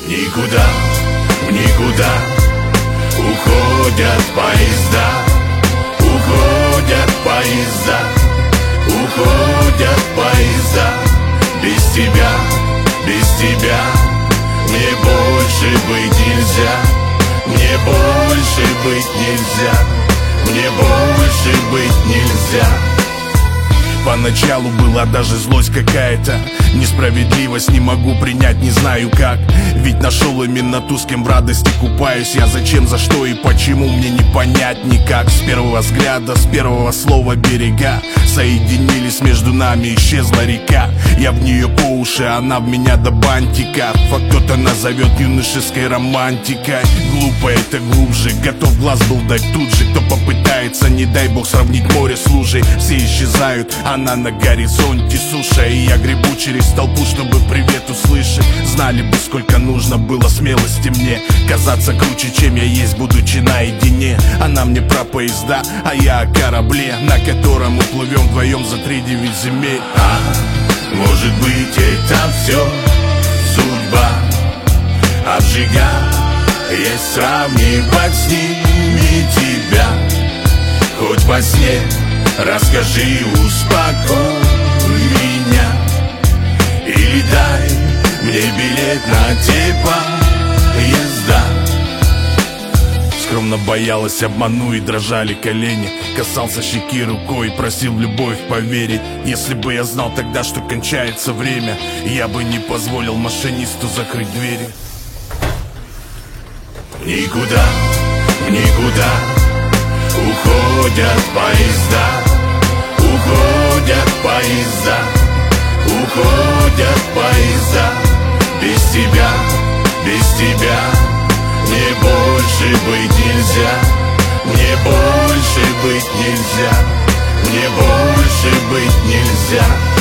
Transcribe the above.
Никуда, в никуда уходят поезда, уходят поезда, уходят поезда. Без тебя мне больше быть нельзя, мне больше быть нельзя, мне больше быть нельзя. Поначалу была даже злость какая-то, несправедливость не могу принять, не знаю как. Ведь нашел именно ту, с кем в радости купаюсь. Я зачем, за что и почему, мне не понять никак. С первого взгляда, с первого слова берега соединились, между нами исчезла река. Я в нее по уши, она в меня до бантика. А кто-то назовет юношеской романтикой. Глупо это глубже, готов глаз был дать тут же. Кто попытается, не дай бог, сравнить море с лужей. Все исчезают, она на горизонте суша. И я гребу через толпу, чтобы привет услышать. Знали бы, сколько нужно было смелости мне казаться круче, чем я есть, будучи наедине. Она мне про поезда, а я о корабле, на котором мы плывем вдвоем за 3-9 земель. Может быть, это все судьба обжигает, сравнивать с ними тебя. Хоть во сне расскажи, успокой меня, или дай мне билет на те поезда. Скромно боялась, обману, и дрожали колени. Касался щеки рукой, просил в любовь поверить. Если бы я знал тогда, что кончается время, я бы не позволил машинисту закрыть двери. Никуда, в никуда уходят поезда, уходят поезда, уходят поезда. Без тебя мне больше быть нельзя, мне больше быть нельзя, мне больше быть нельзя.